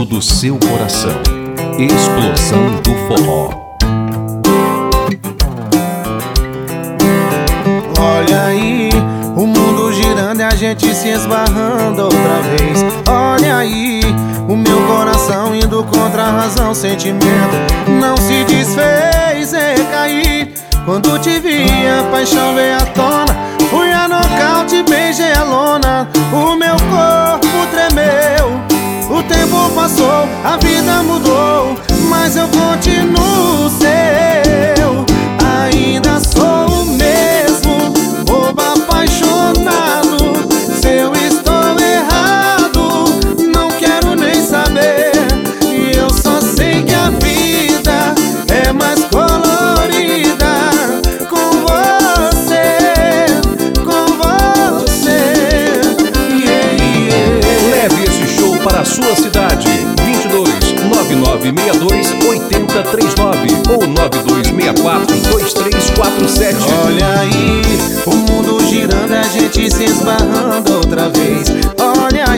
dentro do seu coração. Explosão do Forró. Olha aí, o mundo girando e a gente se esbarrando outra vez. Olha aí, o meu coração indo contra a razão. Sentimento não se desfez, recaí. Quando te vi, a paixão veio à tona. Fui a nocaute, beijei a lona. O meu corpo tremeu. O tempo passou, a vida mudou, mas eu continuo seu. Ainda sou o mesmo, bobo apaixonado. Se eu estou errado, não quero nem saber. E eu só sei que a vida é mais colorida com você, com você. Yeah, yeah. Leve esse show para a sua cidade. 22 9962 8039 ou 9264 2347. Olha aí, o mundo girando, a gente se esbarrando outra vez. Olha